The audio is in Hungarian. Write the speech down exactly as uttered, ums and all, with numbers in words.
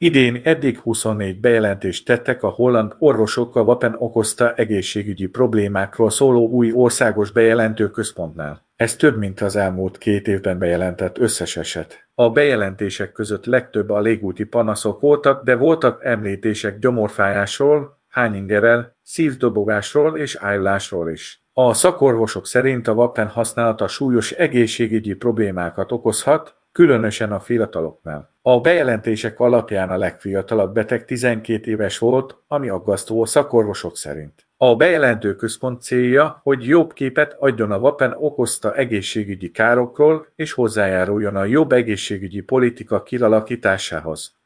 Idén eddig huszonnégy bejelentést tettek a holland orvosok a vapen okozta egészségügyi problémákról szóló új országos bejelentő központnál. Ez több, mint az elmúlt két évben bejelentett összes eset. A bejelentések között legtöbb a légúti panaszok voltak, de voltak említések gyomorfájásról, hányingerrel, szívdobogásról és ájulásról is. A szakorvosok szerint a vapen használata súlyos egészségügyi problémákat okozhat, különösen a fiataloknál. A bejelentések alapján a legfiatalabb beteg tizenkét éves volt, ami aggasztó a szakorvosok szerint. A bejelentő központ célja, hogy jobb képet adjon a vapen okozta egészségügyi károkról és hozzájáruljon a jobb egészségügyi politika kialakításához.